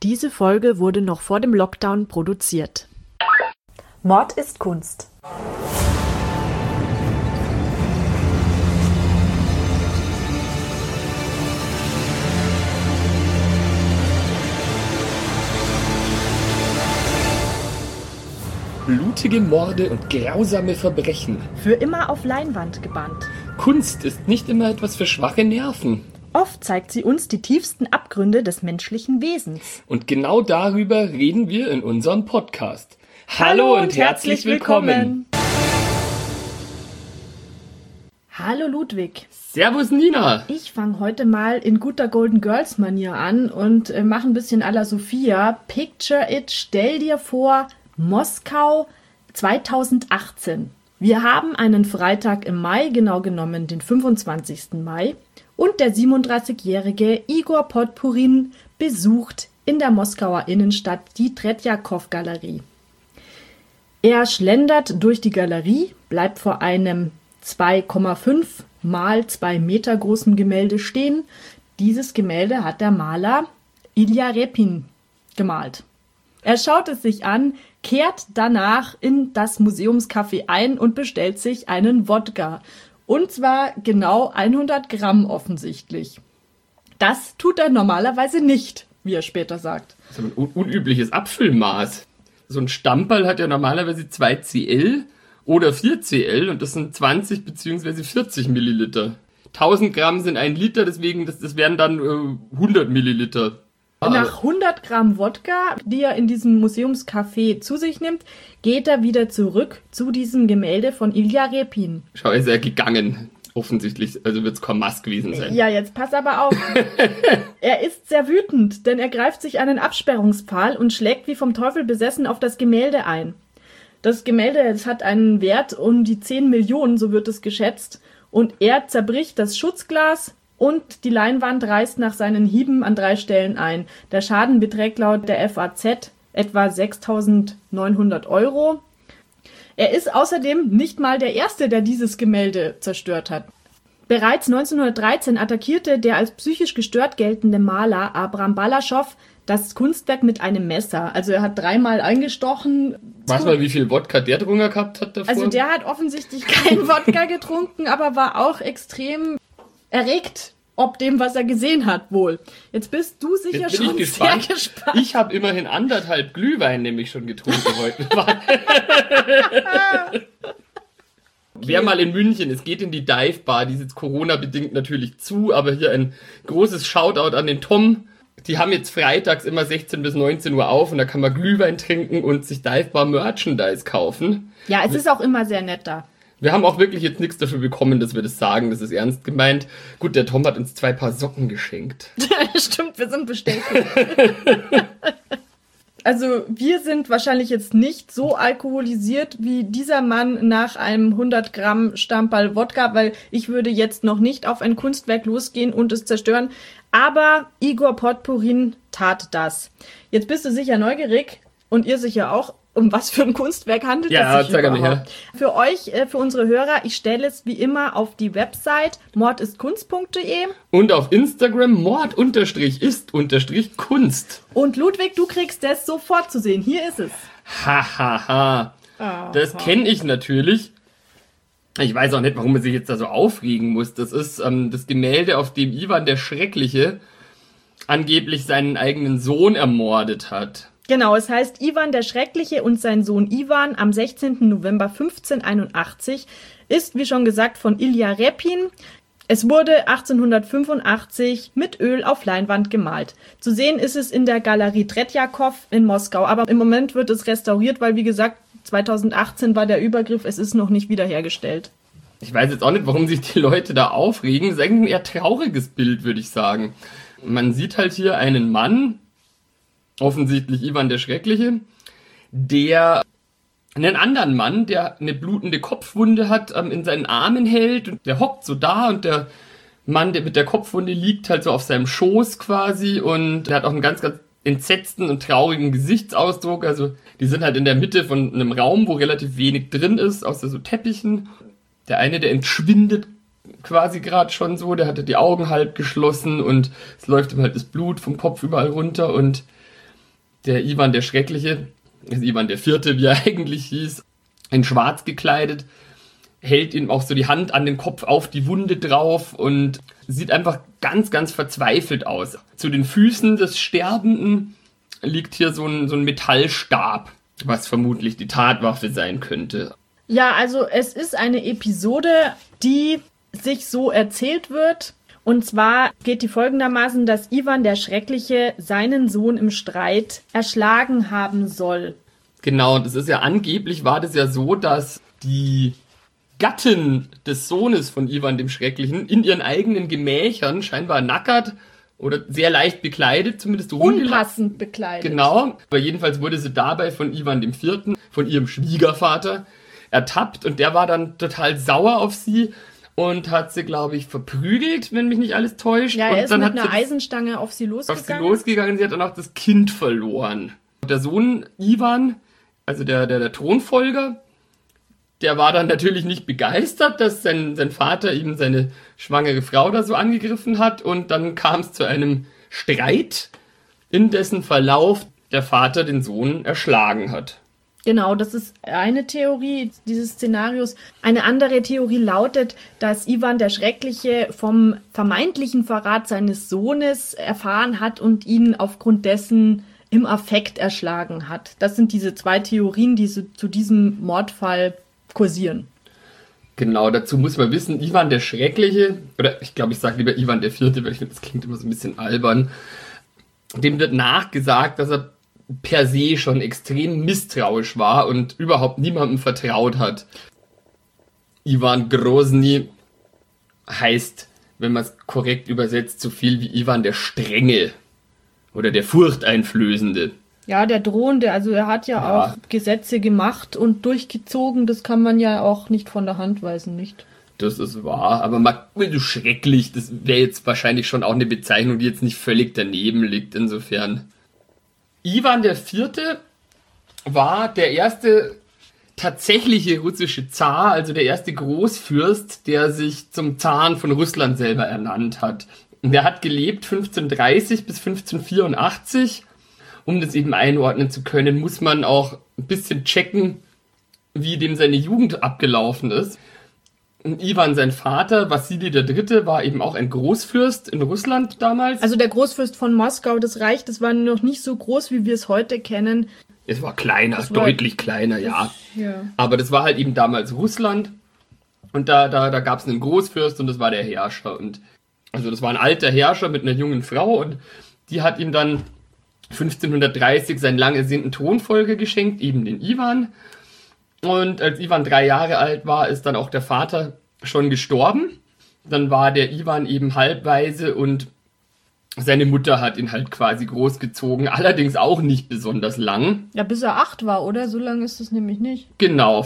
Diese Folge wurde noch vor dem Lockdown produziert. Mord ist Kunst. Blutige Morde und grausame Verbrechen. Für immer auf Leinwand gebannt. Kunst ist nicht immer etwas für schwache Nerven. Oft zeigt sie uns die tiefsten Abgründe des menschlichen Wesens. Und genau darüber reden wir in unserem Podcast. Hallo und herzlich willkommen. Hallo Ludwig. Servus Nina. Ich fange heute mal in guter Golden Girls Manier an und mache ein bisschen à la Sophia. Picture it, stell dir vor, Moskau 2018. Wir haben einen Freitag im Mai, genau genommen den 25. Mai. Und der 37-jährige Igor Podpurin besucht in der Moskauer Innenstadt die Tretjakow-Galerie. Er schlendert durch die Galerie, bleibt vor einem 2,5 mal 2 Meter großen Gemälde stehen. Dieses Gemälde hat der Maler Ilja Repin gemalt. Er schaut es sich an, kehrt danach in das Museumscafé ein und bestellt sich einen Wodka. Und zwar genau 100 Gramm offensichtlich. Das tut er normalerweise nicht, wie er später sagt. Das ist ein unübliches Abfüllmaß. So ein Stamperl hat ja normalerweise 2 Cl oder 4 Cl und das sind 20 bzw. 40 Milliliter. 1000 Gramm sind 1 Liter, deswegen das wären dann 100 Milliliter. Nach 100 Gramm Wodka, die er in diesem Museumscafé zu sich nimmt, geht er wieder zurück zu diesem Gemälde von Ilja Repin. Schau, ist er gegangen. Offensichtlich, also wird es kein Mast gewesen sein. Ja, jetzt pass aber auf. Er ist sehr wütend, denn er greift sich einen Absperrungspfahl und schlägt wie vom Teufel besessen auf das Gemälde ein. Das Gemälde, das hat einen Wert um die 10 Millionen, so wird es geschätzt. Und er zerbricht das Schutzglas und die Leinwand reißt nach seinen Hieben an 3 Stellen ein. Der Schaden beträgt laut der FAZ etwa 6.900 €. Er ist außerdem nicht mal der Erste, der dieses Gemälde zerstört hat. Bereits 1913 attackierte der als psychisch gestört geltende Maler Abram Balaschow das Kunstwerk mit einem Messer. Also er hat 3-mal eingestochen. Weißt du mal, wie viel Wodka der drunter gehabt hat davor? Also der hat offensichtlich keinen Wodka getrunken, aber war auch extrem erregt, ob dem, was er gesehen hat, wohl. Jetzt bist du sicher schon sehr gespannt. Ich habe immerhin 1,5 Glühwein nämlich schon getrunken heute. Wer mal in München, es geht in die Dive Bar, die ist jetzt Corona-bedingt natürlich zu, aber hier ein großes Shoutout an den Tom. Die haben jetzt freitags immer 16 bis 19 Uhr auf und da kann man Glühwein trinken und sich Dive Bar Merchandise kaufen. Ja, es ist auch immer sehr nett da. Wir haben auch wirklich jetzt nichts dafür bekommen, dass wir das sagen, das ist ernst gemeint. Gut, der Tom hat uns 2 Paar Socken geschenkt. Stimmt, wir sind bestellt. Also wir sind wahrscheinlich jetzt nicht so alkoholisiert wie dieser Mann nach einem 100 Gramm Stamperl Wodka, weil ich würde jetzt noch nicht auf ein Kunstwerk losgehen und es zerstören. Aber Igor Podpurin tat das. Jetzt bist du sicher neugierig und ihr sicher auch. Um was für ein Kunstwerk handelt es sich überhaupt? Für euch, für unsere Hörer, ich stelle es wie immer auf die Website mordistkunst.de. Und auf Instagram mord_ist_kunst. Und Ludwig, du kriegst das sofort zu sehen. Hier ist es. Hahaha. Das kenne ich natürlich. Ich weiß auch nicht, warum man sich jetzt da so aufregen muss. Das ist das Gemälde, auf dem Iwan der Schreckliche angeblich seinen eigenen Sohn ermordet hat. Genau, es heißt Iwan der Schreckliche und sein Sohn Iwan am 16. November 1581 ist, wie schon gesagt, von Ilja Repin. Es wurde 1885 mit Öl auf Leinwand gemalt. Zu sehen ist es in der Galerie Tretjakow in Moskau, aber im Moment wird es restauriert, weil, wie gesagt, 2018 war der Übergriff, es ist noch nicht wiederhergestellt. Ich weiß jetzt auch nicht, warum sich die Leute da aufregen. Das ist eigentlich ein eher trauriges Bild, würde ich sagen. Man sieht halt hier einen Mann, offensichtlich Iwan der Schreckliche, der einen anderen Mann, der eine blutende Kopfwunde hat, in seinen Armen hält. Und der hockt so da und der Mann, der mit der Kopfwunde liegt, halt so auf seinem Schoß quasi. Und der hat auch einen ganz, ganz entsetzten und traurigen Gesichtsausdruck. Also die sind halt in der Mitte von einem Raum, wo relativ wenig drin ist, außer so Teppichen. Der eine, der entschwindet quasi gerade schon so, der hatte die Augen halb geschlossen und es läuft ihm halt das Blut vom Kopf überall runter und Der Ivan der Schreckliche, also Ivan der Vierte, wie er eigentlich hieß, in Schwarz gekleidet, hält ihm auch so die Hand an den Kopf auf die Wunde drauf und sieht einfach ganz, ganz verzweifelt aus. Zu den Füßen des Sterbenden liegt hier so ein Metallstab, was vermutlich die Tatwaffe sein könnte. Ja, also es ist eine Episode, die sich so erzählt wird. Und zwar geht die folgendermaßen, dass Ivan der Schreckliche seinen Sohn im Streit erschlagen haben soll. Genau, das ist ja angeblich, war das ja so, dass die Gattin des Sohnes von Ivan dem Schrecklichen in ihren eigenen Gemächern scheinbar nackert oder sehr leicht bekleidet, zumindest unpassend bekleidet. Genau, aber jedenfalls wurde sie dabei von Ivan dem Vierten, von ihrem Schwiegervater, ertappt und der war dann total sauer auf sie und hat sie, glaube ich, verprügelt, wenn mich nicht alles täuscht. Ja, und er ist dann mit hat einer Eisenstange auf sie losgegangen. Sie hat dann auch das Kind verloren. Der Sohn Ivan, also der Thronfolger, der war dann natürlich nicht begeistert, dass sein Vater ihm seine schwangere Frau da so angegriffen hat und dann kam es zu einem Streit, in dessen Verlauf der Vater den Sohn erschlagen hat. Genau, das ist eine Theorie dieses Szenarios. Eine andere Theorie lautet, dass Ivan der Schreckliche vom vermeintlichen Verrat seines Sohnes erfahren hat und ihn aufgrund dessen im Affekt erschlagen hat. Das sind diese zwei Theorien, die zu diesem Mordfall kursieren. Genau, dazu muss man wissen, Ivan der Schreckliche, oder ich glaube, ich sage lieber Ivan der Vierte, weil ich finde, das klingt immer so ein bisschen albern, dem wird nachgesagt, dass er per se schon extrem misstrauisch war und überhaupt niemandem vertraut hat. Ivan Grozny heißt, wenn man es korrekt übersetzt, so viel wie Ivan der Strenge oder der Furchteinflößende. Ja, der Drohende, also er hat ja auch Gesetze gemacht und durchgezogen, das kann man ja auch nicht von der Hand weisen, nicht? Das ist wahr, aber schrecklich, das wäre jetzt wahrscheinlich schon auch eine Bezeichnung, die jetzt nicht völlig daneben liegt, insofern. Ivan der Vierte war der erste tatsächliche russische Zar, also der erste Großfürst, der sich zum Zaren von Russland selber ernannt hat. Und der hat gelebt 1530 bis 1584. Um das eben einordnen zu können, muss man auch ein bisschen checken, wie dem seine Jugend abgelaufen ist. Und Ivan, sein Vater, Wassili III., war eben auch ein Großfürst in Russland damals. Also der Großfürst von Moskau, das Reich, das war noch nicht so groß, wie wir es heute kennen. Es war kleiner, deutlich kleiner, ja. Ja. Aber das war halt eben damals Russland. Und da gab es einen Großfürst und das war der Herrscher. Und also das war ein alter Herrscher mit einer jungen Frau und die hat ihm dann 1530 seinen lang ersehnten Thronfolger geschenkt, eben den Ivan. Und als Ivan 3 Jahre alt war, ist dann auch der Vater schon gestorben. Dann war der Ivan eben halbwaise und seine Mutter hat ihn halt quasi großgezogen, allerdings auch nicht besonders lang. Ja, bis er 8 war, oder? So lange ist es nämlich nicht. Genau,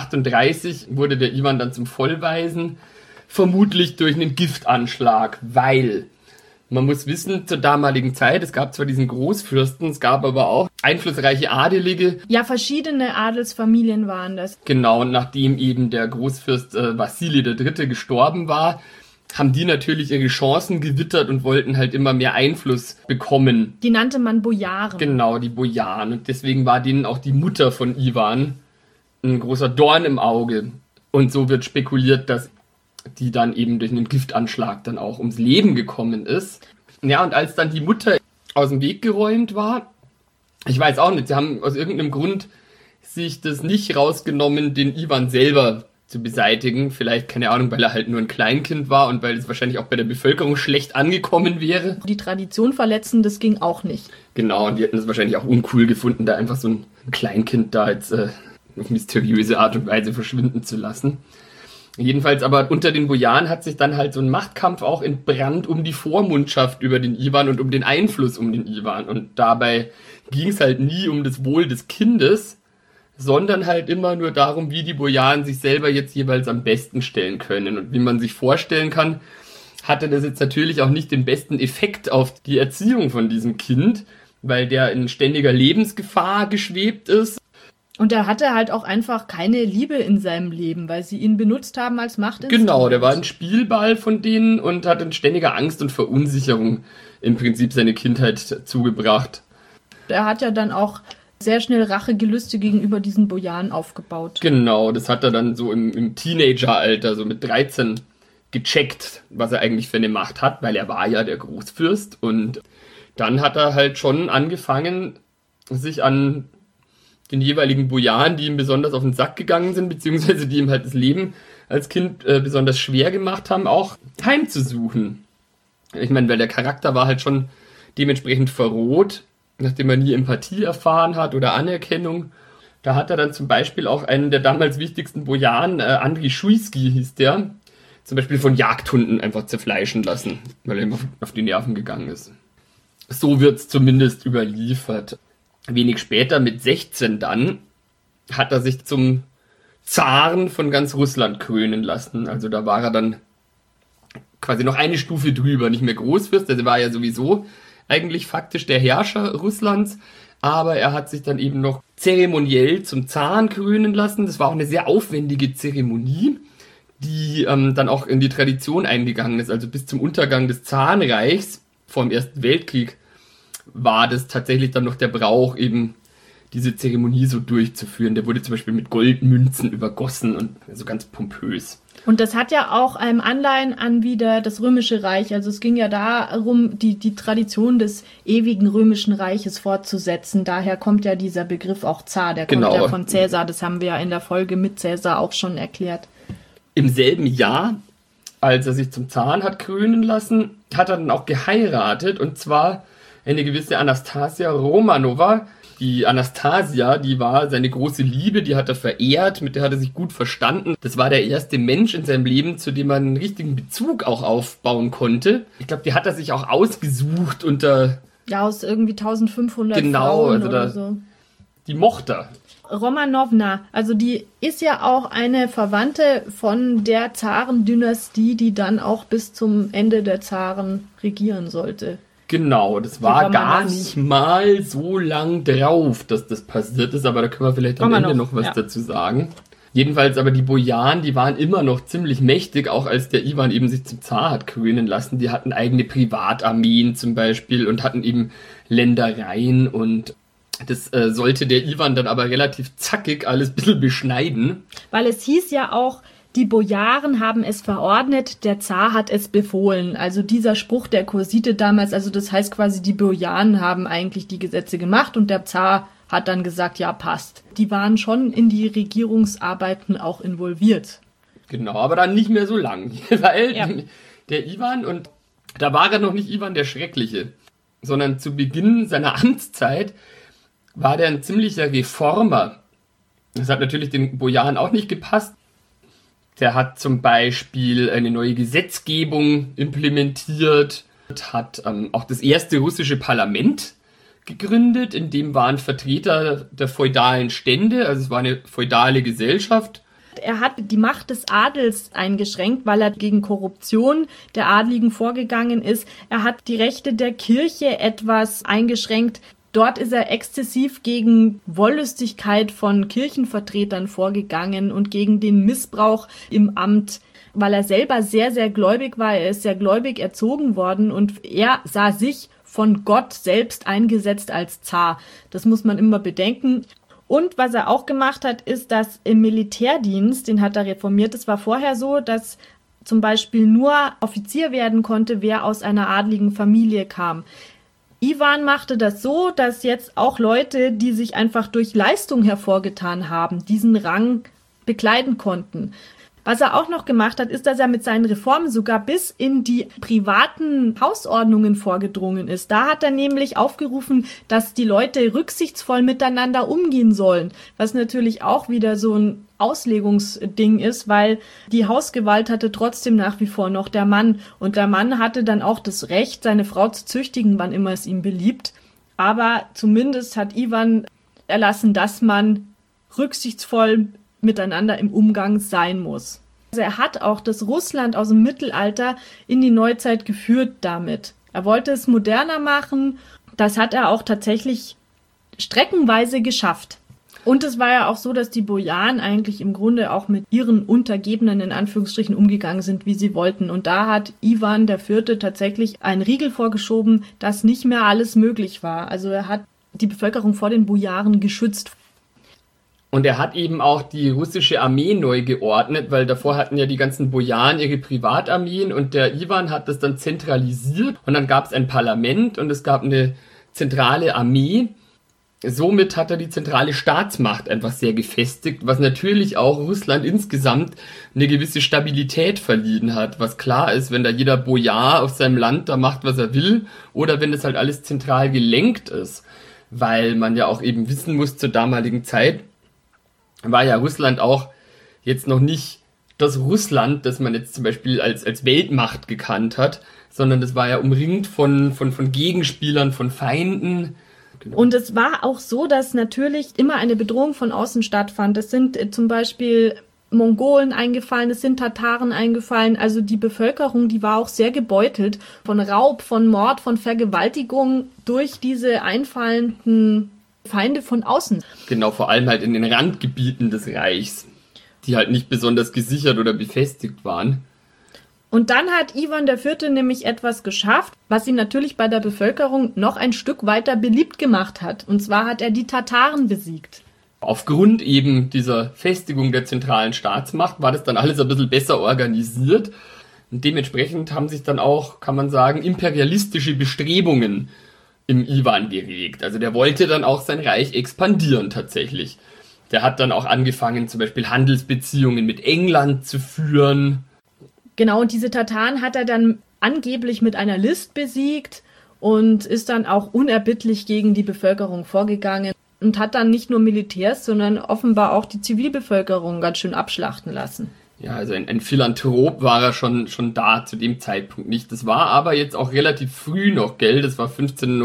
1538 wurde der Ivan dann zum Vollwaisen, vermutlich durch einen Giftanschlag, weil man muss wissen, zur damaligen Zeit, es gab zwar diesen Großfürsten, es gab aber auch einflussreiche Adelige. Ja, verschiedene Adelsfamilien waren das. Genau, und nachdem eben der Großfürst Wassili III. Gestorben war, haben die natürlich ihre Chancen gewittert und wollten halt immer mehr Einfluss bekommen. Die nannte man Bojaren. Genau, die Bojaren. Und deswegen war denen auch die Mutter von Ivan ein großer Dorn im Auge. Und so wird spekuliert, dass die dann eben durch einen Giftanschlag dann auch ums Leben gekommen ist. Ja, und als dann die Mutter aus dem Weg geräumt war, ich weiß auch nicht, sie haben aus irgendeinem Grund sich das nicht rausgenommen, den Ivan selber zu beseitigen. Vielleicht, keine Ahnung, weil er halt nur ein Kleinkind war und weil es wahrscheinlich auch bei der Bevölkerung schlecht angekommen wäre. Die Tradition verletzen, das ging auch nicht. Genau, und die hätten es wahrscheinlich auch uncool gefunden, da einfach so ein Kleinkind da jetzt auf mysteriöse Art und Weise verschwinden zu lassen. Jedenfalls aber unter den Bojaren hat sich dann halt so ein Machtkampf auch entbrannt um die Vormundschaft über den Ivan und um den Einfluss um den Ivan. Und dabei ging es halt nie um das Wohl des Kindes, sondern halt immer nur darum, wie die Bojaren sich selber jetzt jeweils am besten stellen können. Und wie man sich vorstellen kann, hatte das jetzt natürlich auch nicht den besten Effekt auf die Erziehung von diesem Kind, weil der in ständiger Lebensgefahr geschwebt ist. Und er hatte halt auch einfach keine Liebe in seinem Leben, weil sie ihn benutzt haben als Machtinstrument. Genau, der war ein Spielball von denen und hat in ständiger Angst und Verunsicherung im Prinzip seine Kindheit zugebracht. Er hat ja dann auch sehr schnell Rachegelüste gegenüber diesen Bojaren aufgebaut. Genau, das hat er dann so im Teenageralter, so mit 13, gecheckt, was er eigentlich für eine Macht hat, weil er war ja der Großfürst. Und dann hat er halt schon angefangen, sich an den jeweiligen Bojaren, die ihm besonders auf den Sack gegangen sind, beziehungsweise die ihm halt das Leben als Kind besonders schwer gemacht haben, auch heimzusuchen. Ich meine, weil der Charakter war halt schon dementsprechend verroht, nachdem er nie Empathie erfahren hat oder Anerkennung. Da hat er dann zum Beispiel auch einen der damals wichtigsten Bojaren, Andrij Schujski hieß der, zum Beispiel von Jagdhunden einfach zerfleischen lassen, weil er ihm auf die Nerven gegangen ist. So wird's zumindest überliefert. Wenig später, mit 16 dann, hat er sich zum Zaren von ganz Russland krönen lassen. Also da war er dann quasi noch eine Stufe drüber, nicht mehr Großfürst, also war ja sowieso eigentlich faktisch der Herrscher Russlands, aber er hat sich dann eben noch zeremoniell zum Zaren krönen lassen. Das war auch eine sehr aufwendige Zeremonie, die dann auch in die Tradition eingegangen ist. Also bis zum Untergang des Zarenreichs vor dem Ersten Weltkrieg war das tatsächlich dann noch der Brauch, eben diese Zeremonie so durchzuführen. Der wurde zum Beispiel mit Goldmünzen übergossen und so ganz pompös. Und das hat ja auch Anleihen an wieder das Römische Reich. Also es ging ja darum, die Tradition des ewigen Römischen Reiches fortzusetzen. Daher kommt ja dieser Begriff auch Zar, der kommt ja von Cäsar. Das haben wir ja in der Folge mit Cäsar auch schon erklärt. Im selben Jahr, als er sich zum Zaren hat krönen lassen, hat er dann auch geheiratet, und zwar eine gewisse Anastasia Romanova. Die Anastasia, die war seine große Liebe, die hat er verehrt, mit der hat er sich gut verstanden. Das war der erste Mensch in seinem Leben, zu dem man einen richtigen Bezug auch aufbauen konnte. Ich glaube, die hat er sich auch ausgesucht unter... Ja, aus irgendwie 1500 Frauen also oder so. Die mochte er. Romanowna, also die ist ja auch eine Verwandte von der Zarendynastie, die dann auch bis zum Ende der Zaren regieren sollte. Genau, das war gar nicht mal so lang drauf, dass das passiert ist, aber da können wir vielleicht am Ende noch was dazu sagen. Jedenfalls aber die Bojaren, die waren immer noch ziemlich mächtig, auch als der Iwan eben sich zum Zar hat krönen lassen. Die hatten eigene Privatarmeen zum Beispiel und hatten eben Ländereien, und das sollte der Iwan dann aber relativ zackig alles ein bisschen beschneiden. Weil es hieß ja auch, die Bojaren haben es verordnet, der Zar hat es befohlen. Also dieser Spruch der Kursite damals, also das heißt quasi, die Bojaren haben eigentlich die Gesetze gemacht und der Zar hat dann gesagt, ja, passt. Die waren schon in die Regierungsarbeiten auch involviert. Genau, aber dann nicht mehr so lang, weil der Iwan, und da war er noch nicht Iwan der Schreckliche, sondern zu Beginn seiner Amtszeit war der ein ziemlicher Reformer. Das hat natürlich den Bojaren auch nicht gepasst. Der hat zum Beispiel eine neue Gesetzgebung implementiert, hat auch das erste russische Parlament gegründet, in dem waren Vertreter der feudalen Stände, also es war eine feudale Gesellschaft. Er hat die Macht des Adels eingeschränkt, weil er gegen Korruption der Adligen vorgegangen ist. Er hat die Rechte der Kirche etwas eingeschränkt. Dort ist er exzessiv gegen Wollüstigkeit von Kirchenvertretern vorgegangen und gegen den Missbrauch im Amt, weil er selber sehr, sehr gläubig war. Er ist sehr gläubig erzogen worden und er sah sich von Gott selbst eingesetzt als Zar. Das muss man immer bedenken. Und was er auch gemacht hat, ist, dass im Militärdienst, den hat er reformiert, es war vorher so, dass zum Beispiel nur Offizier werden konnte, wer aus einer adligen Familie kam. Iwan machte das so, dass jetzt auch Leute, die sich einfach durch Leistung hervorgetan haben, diesen Rang bekleiden konnten. Was er auch noch gemacht hat, ist, dass er mit seinen Reformen sogar bis in die privaten Hausordnungen vorgedrungen ist. Da hat er nämlich aufgerufen, dass die Leute rücksichtsvoll miteinander umgehen sollen, was natürlich auch wieder so ein Auslegungsding ist, weil die Hausgewalt hatte trotzdem nach wie vor noch der Mann. Und der Mann hatte dann auch das Recht, seine Frau zu züchtigen, wann immer es ihm beliebt. Aber zumindest hat Iwan erlassen, dass man rücksichtsvoll miteinander im Umgang sein muss. Also er hat auch das Russland aus dem Mittelalter in die Neuzeit geführt damit. Er wollte es moderner machen. Das hat er auch tatsächlich streckenweise geschafft. Und es war ja auch so, dass die Bojaren eigentlich im Grunde auch mit ihren Untergebenen in Anführungsstrichen umgegangen sind, wie sie wollten. Und da hat Iwan IV. Tatsächlich einen Riegel vorgeschoben, dass nicht mehr alles möglich war. Also er hat die Bevölkerung vor den Bojaren geschützt. Und er hat eben auch die russische Armee neu geordnet, weil davor hatten ja die ganzen Bojaren ihre Privatarmeen und der Iwan hat das dann zentralisiert und dann gab es ein Parlament und es gab eine zentrale Armee. Somit hat er die zentrale Staatsmacht einfach sehr gefestigt, was natürlich auch Russland insgesamt eine gewisse Stabilität verliehen hat, was klar ist, wenn da jeder Bojar auf seinem Land da macht, was er will, oder wenn das halt alles zentral gelenkt ist, weil man ja auch eben wissen muss, zur damaligen Zeit war ja Russland auch jetzt noch nicht das Russland, das man jetzt zum Beispiel als Weltmacht gekannt hat, sondern das war ja umringt von Gegenspielern, von Feinden. Genau. Und es war auch so, dass natürlich immer eine Bedrohung von außen stattfand. Es sind zum Beispiel Mongolen eingefallen, es sind Tataren eingefallen. Also die Bevölkerung, die war auch sehr gebeutelt von Raub, von Mord, von Vergewaltigung durch diese einfallenden Feinde von außen. Genau, vor allem halt in den Randgebieten des Reichs, die halt nicht besonders gesichert oder befestigt waren. Und dann hat Iwan IV. Nämlich etwas geschafft, was ihn natürlich bei der Bevölkerung noch ein Stück weiter beliebt gemacht hat. Und zwar hat er die Tataren besiegt. Aufgrund eben dieser Festigung der zentralen Staatsmacht war das dann alles ein bisschen besser organisiert. Und dementsprechend haben sich dann auch, kann man sagen, imperialistische Bestrebungen im Iwan geregt. Also der wollte dann auch sein Reich expandieren tatsächlich. Der hat dann auch angefangen, zum Beispiel Handelsbeziehungen mit England zu führen. Genau, und diese Tataren hat er dann angeblich mit einer List besiegt und ist dann auch unerbittlich gegen die Bevölkerung vorgegangen und hat dann nicht nur Militärs, sondern offenbar auch die Zivilbevölkerung ganz schön abschlachten lassen. Ja, also ein Philanthrop war er schon da zu dem Zeitpunkt nicht. Das war aber jetzt auch relativ früh noch, gell? Das war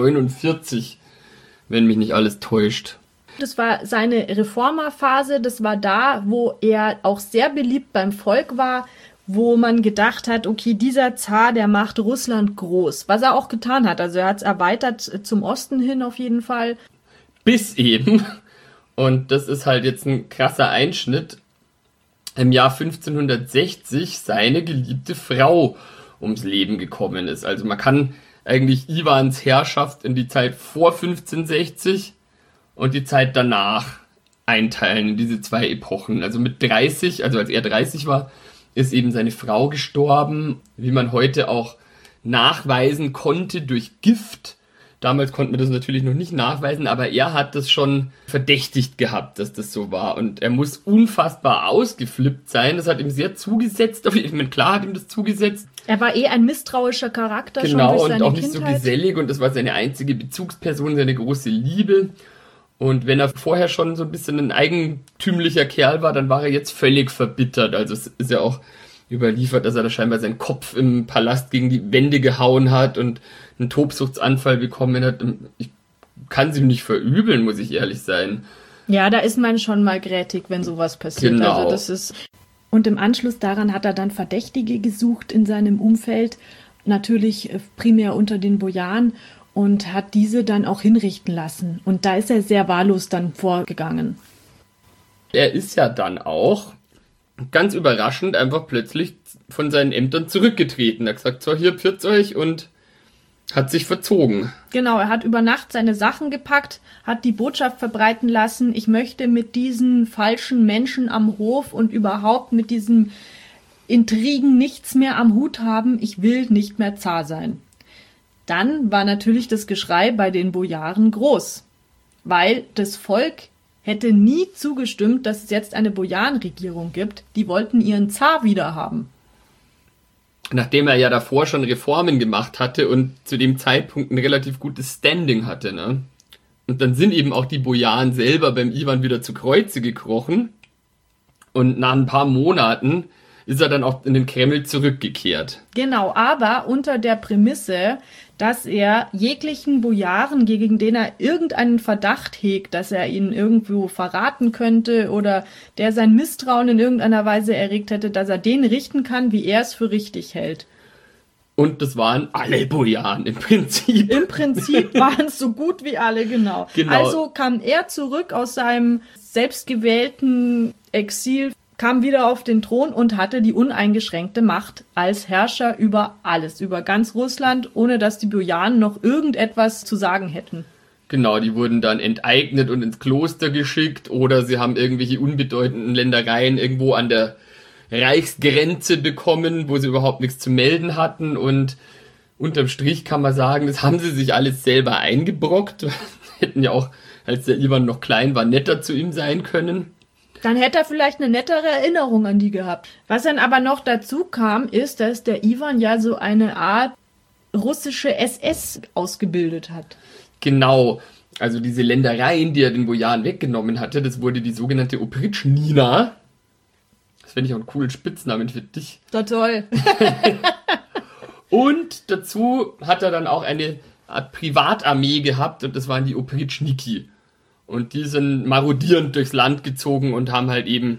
1549, wenn mich nicht alles täuscht. Das war seine Reformerphase, das war da, wo er auch sehr beliebt beim Volk war, wo man gedacht hat, okay, dieser Zar, der macht Russland groß. Was er auch getan hat, also er hat es erweitert zum Osten hin auf jeden Fall. Bis eben, und das ist halt jetzt ein krasser Einschnitt, im Jahr 1560 seine geliebte Frau ums Leben gekommen ist. Also man kann eigentlich Iwans Herrschaft in die Zeit vor 1560 und die Zeit danach einteilen in diese zwei Epochen. Also mit 30, also als er 30 war, ist eben seine Frau gestorben, wie man heute auch nachweisen konnte durch Gift. Damals konnte man das natürlich noch nicht nachweisen, aber er hat das schon verdächtigt gehabt, dass das so war. Und er muss unfassbar ausgeflippt sein. Das hat ihm sehr zugesetzt. Ich meine, klar hat ihm das zugesetzt. Er war ein misstrauischer Charakter genau, schon durch seine und auch Kindheit. nicht so gesellig. Und das war seine einzige Bezugsperson, seine große Liebe. Und wenn er vorher schon so ein bisschen ein eigentümlicher Kerl war, dann war er jetzt völlig verbittert. Also es ist ja auch überliefert, dass er da scheinbar seinen Kopf im Palast gegen die Wände gehauen hat und einen Tobsuchtsanfall bekommen hat. Ich kann sie nicht verübeln, muss ich ehrlich sein. Ja, da ist man schon mal grätig, wenn sowas passiert. Genau. Also das ist. Und im Anschluss daran hat er dann Verdächtige gesucht in seinem Umfeld, natürlich primär unter den Bojaren, und hat diese dann auch hinrichten lassen. Und da ist er sehr wahllos dann vorgegangen. Er ist ja dann auch ganz überraschend einfach plötzlich von seinen Ämtern zurückgetreten. Er hat gesagt, so, hier, pfiat euch, und hat sich verzogen. Genau, er hat über Nacht seine Sachen gepackt, hat die Botschaft verbreiten lassen, ich möchte mit diesen falschen Menschen am Hof und überhaupt mit diesen Intrigen nichts mehr am Hut haben, ich will nicht mehr Zar sein. Dann war natürlich das Geschrei bei den Bojaren groß, weil das Volk hätte nie zugestimmt, dass es jetzt eine Bojarenregierung gibt. Die wollten ihren Zar wieder haben. Nachdem er ja davor schon Reformen gemacht hatte und zu dem Zeitpunkt ein relativ gutes Standing hatte, ne? Und dann sind eben auch die Bojaren selber beim Iwan wieder zu Kreuze gekrochen. Und nach ein paar Monaten ist er dann auch in den Kreml zurückgekehrt. Genau, aber unter der Prämisse, dass er jeglichen Bojaren, gegen den er irgendeinen Verdacht hegt, dass er ihn irgendwo verraten könnte oder der sein Misstrauen in irgendeiner Weise erregt hätte, dass er den richten kann, wie er es für richtig hält. Und das waren alle Bojaren im Prinzip. Im Prinzip waren es so gut wie alle, genau. Also kam er zurück aus seinem selbstgewählten Exil, kam wieder auf den Thron und hatte die uneingeschränkte Macht als Herrscher über alles, über ganz Russland, ohne dass die Bojaren noch irgendetwas zu sagen hätten. Genau, die wurden dann enteignet und ins Kloster geschickt oder sie haben irgendwelche unbedeutenden Ländereien irgendwo an der Reichsgrenze bekommen, wo sie überhaupt nichts zu melden hatten, und unterm Strich kann man sagen, das haben sie sich alles selber eingebrockt. Hätten ja auch, als der Ivan noch klein war, netter zu ihm sein können. Dann hätte er vielleicht eine nettere Erinnerung an die gehabt. Was dann aber noch dazu kam, ist, dass der Ivan ja so eine Art russische SS ausgebildet hat. Genau, also diese Ländereien, die er den Bojaren weggenommen hatte, das wurde die sogenannte Opritschnina. Das fände ich auch einen coolen Spitznamen für dich. Doch toll. Und dazu hat er dann auch eine Art Privatarmee gehabt, und das waren die Opritschniki. Und die sind marodierend durchs Land gezogen und haben halt eben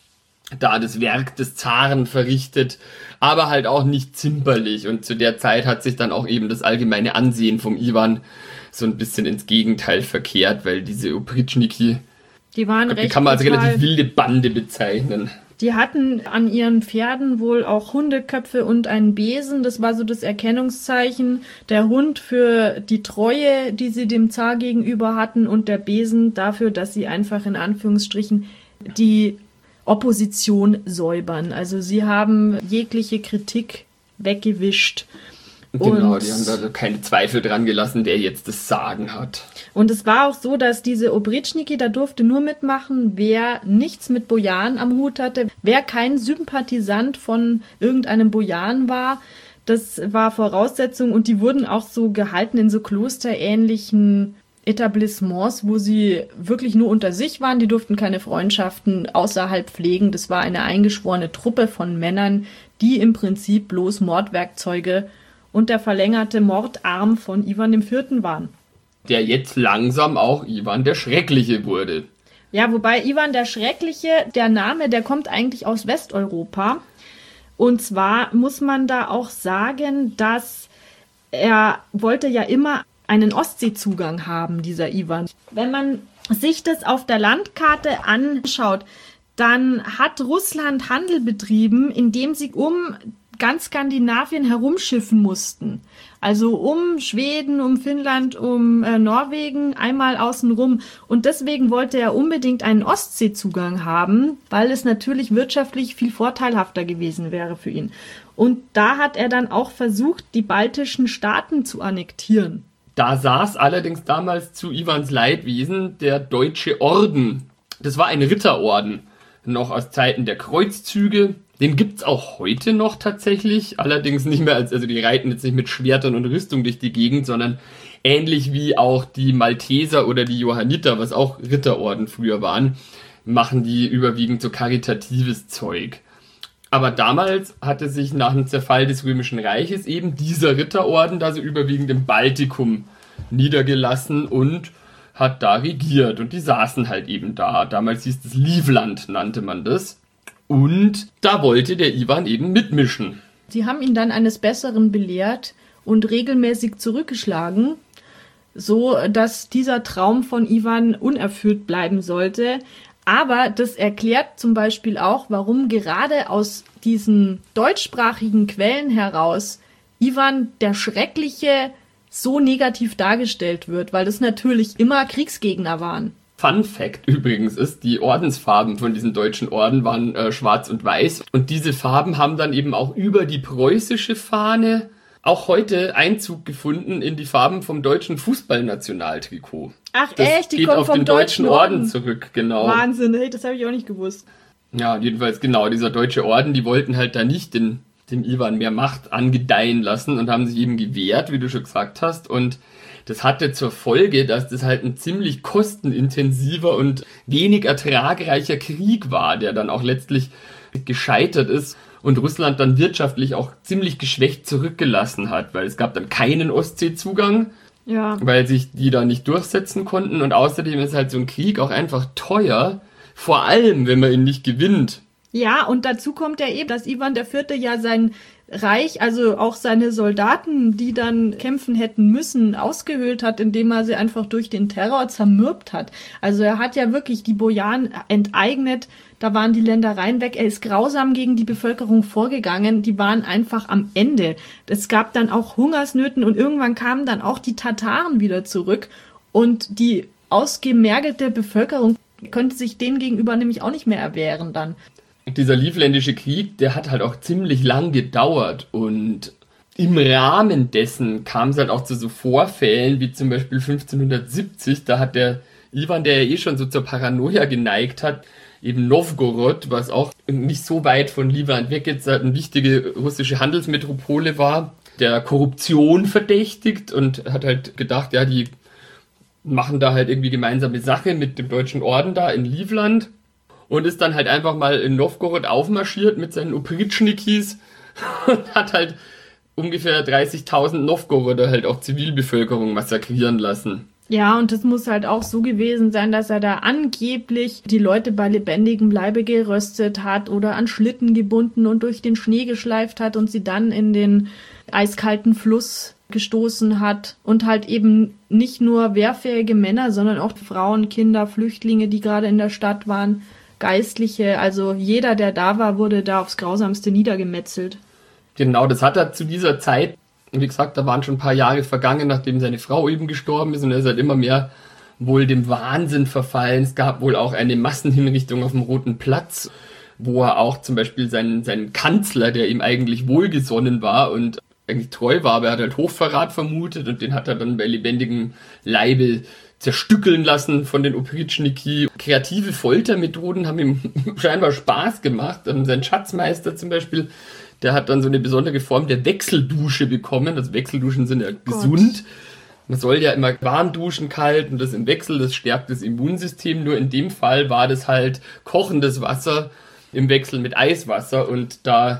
da das Werk des Zaren verrichtet, aber halt auch nicht zimperlich. Und zu der Zeit hat sich dann auch eben das allgemeine Ansehen vom Ivan so ein bisschen ins Gegenteil verkehrt, weil diese Opritschniki, Die waren die recht kann man als brutal. relativ wilde Bande bezeichnen. Die hatten an ihren Pferden wohl auch Hundeköpfe und einen Besen. Das war so das Erkennungszeichen. Der Hund für die Treue, die sie dem Zar gegenüber hatten, und der Besen dafür, dass sie einfach in Anführungsstrichen die Opposition säubern. Also sie haben jegliche Kritik weggewischt. Genau, Und- die haben da keine Zweifel dran gelassen, wer jetzt das Sagen hat. Und es war auch so, dass diese Opritschniki, da durfte nur mitmachen, wer nichts mit Bojaren am Hut hatte, wer kein Sympathisant von irgendeinem Bojaren war. Das war Voraussetzung, und die wurden auch so gehalten in so klosterähnlichen Etablissements, wo sie wirklich nur unter sich waren. Die durften keine Freundschaften außerhalb pflegen. Das war eine eingeschworene Truppe von Männern, die im Prinzip bloß Mordwerkzeuge und der verlängerte Mordarm von Ivan IV. Waren. Der jetzt langsam auch Ivan der Schreckliche wurde. Ja, wobei Ivan der Schreckliche, der Name, der kommt eigentlich aus Westeuropa. Und zwar muss man da auch sagen, dass er wollte ja immer einen Ostseezugang haben, dieser Ivan. Wenn man sich das auf der Landkarte anschaut, dann hat Russland Handel betrieben, indem sie um ganz Skandinavien herumschiffen mussten. Also um Schweden, um Finnland, um Norwegen, einmal außenrum. Und deswegen wollte er unbedingt einen Ostseezugang haben, weil es natürlich wirtschaftlich viel vorteilhafter gewesen wäre für ihn. Und da hat er dann auch versucht, die baltischen Staaten zu annektieren. Da saß allerdings damals zu Ivans Leidwesen der Deutsche Orden. Das war ein Ritterorden, noch aus Zeiten der Kreuzzüge. Den gibt's auch heute noch tatsächlich, allerdings nicht mehr also die reiten jetzt nicht mit Schwertern und Rüstung durch die Gegend, sondern ähnlich wie auch die Malteser oder die Johanniter, was auch Ritterorden früher waren, machen die überwiegend so karitatives Zeug. Aber damals hatte sich nach dem Zerfall des Römischen Reiches eben dieser Ritterorden da so überwiegend im Baltikum niedergelassen und hat da regiert. Und die saßen halt eben da. Damals hieß es Livland, nannte man das. Und da wollte der Ivan eben mitmischen. Sie haben ihn dann eines Besseren belehrt und regelmäßig zurückgeschlagen, so dass dieser Traum von Ivan unerfüllt bleiben sollte. Aber das erklärt zum Beispiel auch, warum gerade aus diesen deutschsprachigen Quellen heraus Ivan der Schreckliche so negativ dargestellt wird, weil das natürlich immer Kriegsgegner waren. Fun Fact übrigens ist, die Ordensfarben von diesen deutschen Orden waren schwarz und weiß. Und diese Farben haben dann eben auch über die preußische Fahne auch heute Einzug gefunden in die Farben vom deutschen Fußballnationaltrikot. Ach Das echt, die geht kommen auf vom den deutschen Orden Orden zurück, genau. Wahnsinn, hey, das habe ich auch nicht gewusst. Ja, jedenfalls genau, dieser deutsche Orden, die wollten halt da nicht dem Ivan mehr Macht angedeihen lassen und haben sich eben gewehrt, wie du schon gesagt hast. Und das hatte zur Folge, dass das halt ein ziemlich kostenintensiver und wenig ertragreicher Krieg war, der dann auch letztlich gescheitert ist und Russland dann wirtschaftlich auch ziemlich geschwächt zurückgelassen hat, weil es gab dann keinen Ostseezugang, Ja. weil sich die da nicht durchsetzen konnten, und außerdem ist halt so ein Krieg auch einfach teuer, vor allem wenn man ihn nicht gewinnt. Ja, und dazu kommt ja eben, dass Ivan IV. Ja sein Reich, also auch seine Soldaten, die dann kämpfen hätten müssen, ausgehöhlt hat, indem er sie einfach durch den Terror zermürbt hat. Also er hat ja wirklich die Bojaren enteignet, da waren die Ländereien weg, er ist grausam gegen die Bevölkerung vorgegangen, die waren einfach am Ende. Es gab dann auch Hungersnöten und irgendwann kamen dann auch die Tataren wieder zurück. Und die ausgemergelte Bevölkerung könnte sich denen gegenüber nämlich auch nicht mehr erwehren dann. Dieser Livländische Krieg, der hat halt auch ziemlich lang gedauert und im Rahmen dessen kam es halt auch zu so Vorfällen, wie zum Beispiel 1570, da hat der Iwan, der ja schon so zur Paranoia geneigt hat, eben Nowgorod, was auch nicht so weit von Livland weg jetzt eine wichtige russische Handelsmetropole war, der Korruption verdächtigt und hat halt gedacht, ja, die machen da halt irgendwie gemeinsame Sache mit dem Deutschen Orden da in Livland und ist dann halt einfach mal in Nowgorod aufmarschiert mit seinen Opritschnikis und hat halt ungefähr 30.000 Nowgoroder halt auch Zivilbevölkerung massakrieren lassen. Ja, und das muss halt auch so gewesen sein, dass er da angeblich die Leute bei lebendigem Leibe geröstet hat oder an Schlitten gebunden und durch den Schnee geschleift hat und sie dann in den eiskalten Fluss gestoßen hat und halt eben nicht nur wehrfähige Männer, sondern auch Frauen, Kinder, Flüchtlinge, die gerade in der Stadt waren, Geistliche, also jeder, der da war, wurde da aufs Grausamste niedergemetzelt. Genau, das hat er zu dieser Zeit, wie gesagt, da waren schon ein paar Jahre vergangen, nachdem seine Frau eben gestorben ist und er ist halt immer mehr wohl dem Wahnsinn verfallen. Es gab wohl auch eine Massenhinrichtung auf dem Roten Platz, wo er auch zum Beispiel seinen Kanzler, der ihm eigentlich wohlgesonnen war und eigentlich treu war, aber er hat halt Hochverrat vermutet und den hat er dann bei lebendigem Leibe zerstückeln lassen von den Opritschniki. Kreative Foltermethoden haben ihm scheinbar Spaß gemacht. Sein Schatzmeister zum Beispiel, der hat dann so eine besondere Form der Wechseldusche bekommen. Also Wechselduschen sind ja gesund. Man soll ja immer warm duschen, kalt und das im Wechsel, das stärkt das Immunsystem. Nur in dem Fall war das halt kochendes Wasser im Wechsel mit Eiswasser und da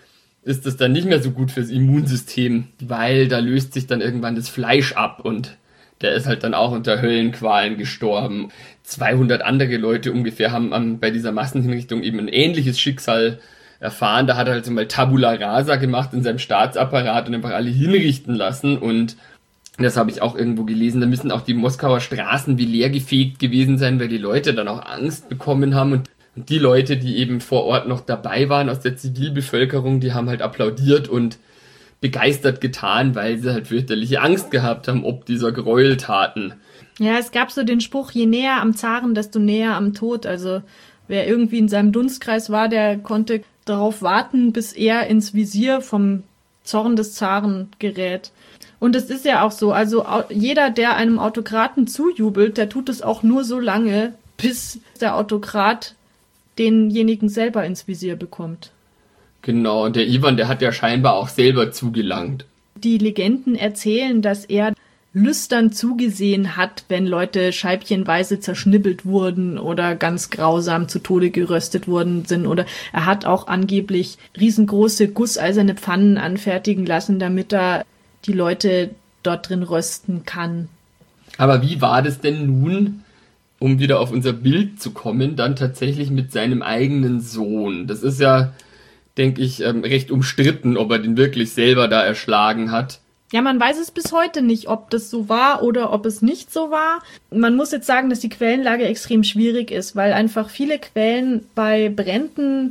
ist das dann nicht mehr so gut fürs Immunsystem, weil da löst sich dann irgendwann das Fleisch ab und der ist halt dann auch unter Höllenqualen gestorben. 200 andere Leute ungefähr haben bei dieser Massenhinrichtung eben ein ähnliches Schicksal erfahren. Da hat er halt so mal Tabula Rasa gemacht in seinem Staatsapparat und einfach alle hinrichten lassen. Und das habe ich auch irgendwo gelesen. Da müssen auch die Moskauer Straßen wie leergefegt gewesen sein, weil die Leute dann auch Angst bekommen haben. Und die Leute, die eben vor Ort noch dabei waren aus der Zivilbevölkerung, die haben halt applaudiert und begeistert getan, weil sie halt fürchterliche Angst gehabt haben, ob dieser Gräueltaten. Ja, es gab so den Spruch, je näher am Zaren, desto näher am Tod. Also wer irgendwie in seinem Dunstkreis war, der konnte darauf warten, bis er ins Visier vom Zorn des Zaren gerät. Und es ist ja auch so, also jeder, der einem Autokraten zujubelt, der tut es auch nur so lange, bis der Autokrat denjenigen selber ins Visier bekommt. Genau, und der Iwan, der hat ja scheinbar auch selber zugelangt. Die Legenden erzählen, dass er lüstern zugesehen hat, wenn Leute scheibchenweise zerschnippelt wurden oder ganz grausam zu Tode geröstet worden sind. Oder er hat auch angeblich riesengroße gusseiserne Pfannen anfertigen lassen, damit er die Leute dort drin rösten kann. Aber wie war das denn nun, um wieder auf unser Bild zu kommen, dann tatsächlich mit seinem eigenen Sohn? Das ist ja, denke ich, recht umstritten, ob er den wirklich selber da erschlagen hat. Ja, man weiß es bis heute nicht, ob das so war oder ob es nicht so war. Man muss jetzt sagen, dass die Quellenlage extrem schwierig ist, weil einfach viele Quellen bei Bränden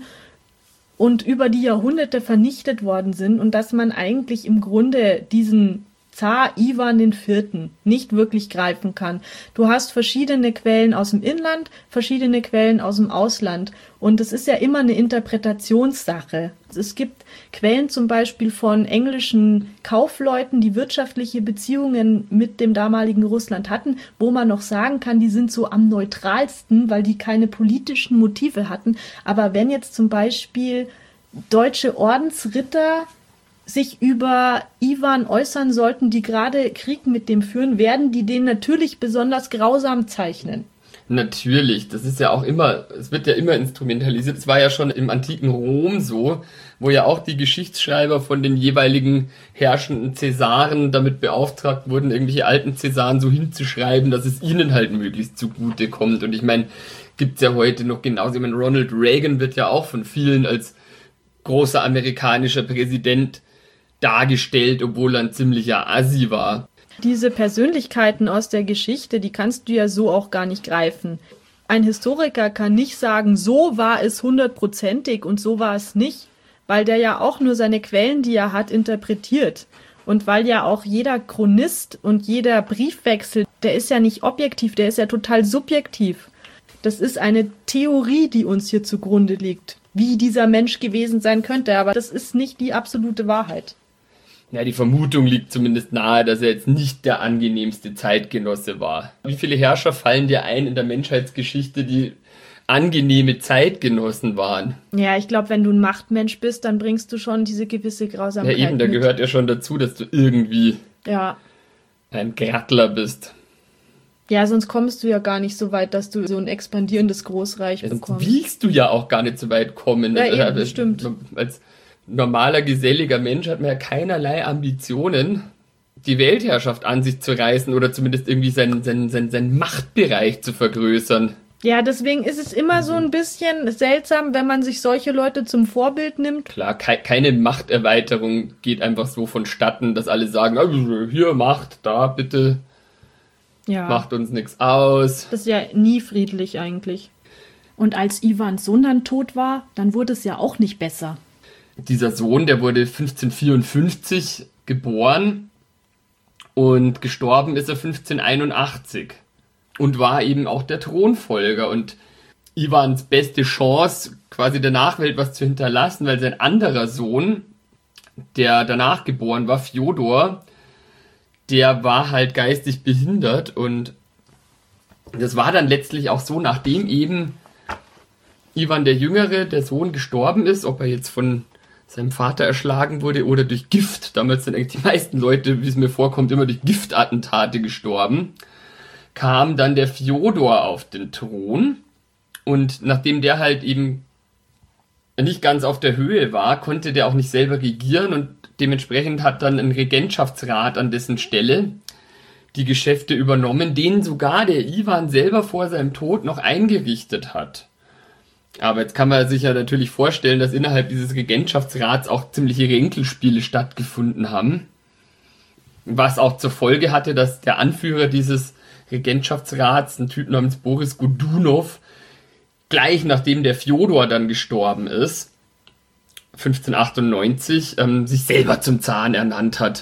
und über die Jahrhunderte vernichtet worden sind und dass man eigentlich im Grunde diesen Zar Iwan IV. Nicht wirklich greifen kann. Du hast verschiedene Quellen aus dem Inland, verschiedene Quellen aus dem Ausland und es ist ja immer eine Interpretationssache. Es gibt Quellen zum Beispiel von englischen Kaufleuten, die wirtschaftliche Beziehungen mit dem damaligen Russland hatten, wo man noch sagen kann, die sind so am neutralsten, weil die keine politischen Motive hatten. Aber wenn jetzt zum Beispiel deutsche Ordensritter sich über Iwan äußern sollten, die gerade Krieg mit dem führen, werden die den natürlich besonders grausam zeichnen. Natürlich, das ist ja auch immer, es wird ja immer instrumentalisiert. Es war ja schon im antiken Rom so, wo ja auch die Geschichtsschreiber von den jeweiligen herrschenden Cäsaren damit beauftragt wurden, irgendwelche alten Cäsaren so hinzuschreiben, dass es ihnen halt möglichst zugute kommt. Und ich meine, gibt's ja heute noch genauso. Ich meine, Ronald Reagan wird ja auch von vielen als großer amerikanischer Präsident dargestellt, obwohl er ein ziemlicher Assi war. Diese Persönlichkeiten aus der Geschichte, die kannst du ja so auch gar nicht greifen. Ein Historiker kann nicht sagen, so war es 100%ig und so war es nicht, weil der ja auch nur seine Quellen, die er hat, interpretiert. Und weil ja auch jeder Chronist und jeder Briefwechsel, der ist ja nicht objektiv, der ist ja total subjektiv. Das ist eine Theorie, die uns hier zugrunde liegt, wie dieser Mensch gewesen sein könnte, aber das ist nicht die absolute Wahrheit. Ja, die Vermutung liegt zumindest nahe, dass er jetzt nicht der angenehmste Zeitgenosse war. Wie viele Herrscher fallen dir ein in der Menschheitsgeschichte, die angenehme Zeitgenossen waren? Ja, ich glaube, wenn du ein Machtmensch bist, dann bringst du schon diese gewisse Grausamkeit Ja eben, da mit. gehört ja schon dazu, dass du irgendwie Ja. ein Grattler bist. Ja, sonst kommst du ja gar nicht so weit, dass du so ein expandierendes Großreich Jetzt bekommst. willst du ja auch gar nicht so weit kommen. Ja, eben, stimmt. Als normaler, geselliger Mensch hat man ja keinerlei Ambitionen, die Weltherrschaft an sich zu reißen oder zumindest irgendwie seinen Machtbereich zu vergrößern. Ja, deswegen ist es immer so ein bisschen seltsam, wenn man sich solche Leute zum Vorbild nimmt. Klar, keine Machterweiterung geht einfach so vonstatten, dass alle sagen, also hier Macht, da bitte, Ja, macht uns nichts aus. das ist ja nie friedlich eigentlich. Und als Iwans Sohn dann tot war, dann wurde es ja auch nicht besser. Dieser Sohn, der wurde 1554 geboren und gestorben ist er 1581 und war eben auch der Thronfolger. Und Iwans beste Chance, quasi der Nachwelt was zu hinterlassen, weil sein anderer Sohn, der danach geboren war, Fjodor, der war halt geistig behindert. Und das war dann letztlich auch so, nachdem eben Iwan der Jüngere, der Sohn, gestorben ist, ob er jetzt von seinem Vater erschlagen wurde oder durch Gift. Damals sind eigentlich die meisten Leute, wie es mir vorkommt, immer durch Giftattentate gestorben. Kam dann der Fjodor auf den Thron. Und nachdem der halt eben nicht ganz auf der Höhe war, konnte der auch nicht selber regieren. Und dementsprechend hat dann ein Regentschaftsrat an dessen Stelle die Geschäfte übernommen, den sogar der Iwan selber vor seinem Tod noch eingerichtet hat. Aber jetzt kann man sich ja natürlich vorstellen, dass innerhalb dieses Regentschaftsrats auch ziemliche Ränkelspiele stattgefunden haben. Was auch zur Folge hatte, dass der Anführer dieses Regentschaftsrats, ein Typ namens Boris Godunov, gleich nachdem der Fjodor dann gestorben ist, 1598, sich selber zum Zaren ernannt hat.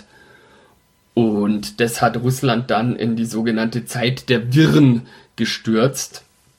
Und das hat Russland dann in die sogenannte Zeit der Wirren gestürzt,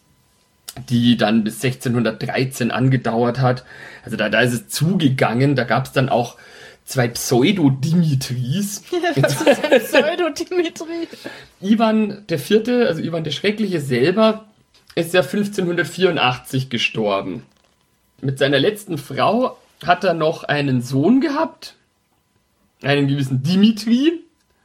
die dann bis 1613 angedauert hat. Also da ist es zugegangen, da gab es dann auch zwei Pseudo-Dimitris. Was ist ein Pseudo-Dimitri? Iwan IV., also Iwan der Schreckliche selber, ist ja 1584 gestorben. Mit seiner letzten Frau hat er noch einen Sohn gehabt, einen gewissen Dimitri,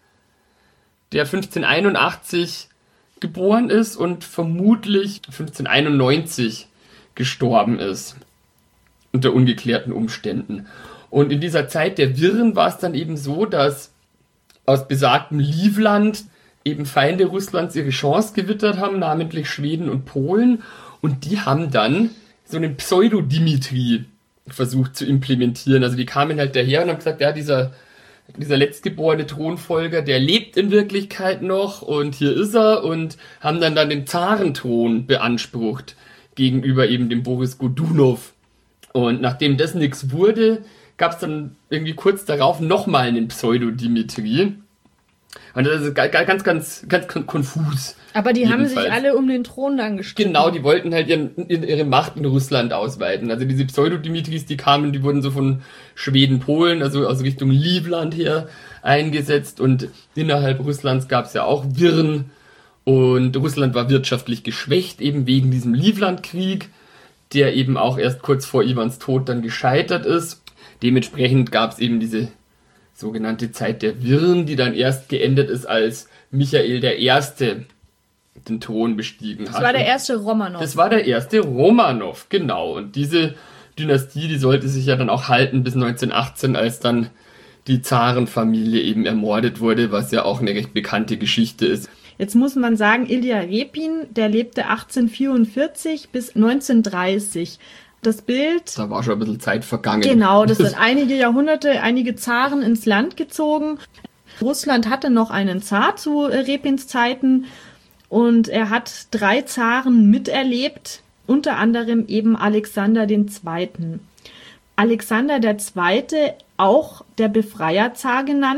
der 1581 geboren ist und vermutlich 1591 gestorben ist. Unter ungeklärten Umständen. Und in dieser Zeit der Wirren war es dann eben so, dass aus besagtem Livland eben Feinde Russlands ihre Chance gewittert haben, namentlich Schweden und Polen. Und die haben dann so einen Pseudo-Dimitri versucht zu implementieren. Also die kamen halt daher und haben gesagt, ja, dieser letztgeborene Thronfolger, der lebt in Wirklichkeit noch und hier ist er, und haben dann den Zarenthron beansprucht gegenüber eben dem Boris Godunov. Und nachdem das nichts wurde, gab es dann irgendwie kurz darauf nochmal einen Pseudo-Dimitri. Und das ist ganz konfus. Aber die haben Jedenfalls. sich alle um den Thron dann gestritten. Genau, die wollten halt ihre Macht in Russland ausweiten. Also diese Pseudo-Dimitris, die kamen, die wurden so von Schweden, Polen, also aus Richtung Livland her eingesetzt. Und innerhalb Russlands gab es ja auch Wirren. Und Russland war wirtschaftlich geschwächt, eben wegen diesem Livlandkrieg, der eben auch erst kurz vor Iwans Tod dann gescheitert ist. Dementsprechend gab es eben diese sogenannte Zeit der Wirren, die dann erst geendet ist, als Michael I. den Thron bestiegen hat. Das war der erste Romanov. Das war der erste Romanov, genau. Und diese Dynastie, die sollte sich ja dann auch halten bis 1918, als dann die Zarenfamilie eben ermordet wurde, was ja auch eine recht bekannte Geschichte ist. Jetzt muss man sagen, Ilja Repin, der lebte 1844 bis 1930. Das Bild, Da war schon ein bisschen Zeit vergangen. genau, das sind einige Jahrhunderte, einige Zaren ins Land gezogen. Russland hatte noch einen Zar zu Repins Zeiten und er hat 3 Zaren miterlebt, unter anderem eben Alexander II. Alexander II., auch der Befreierzar genannt,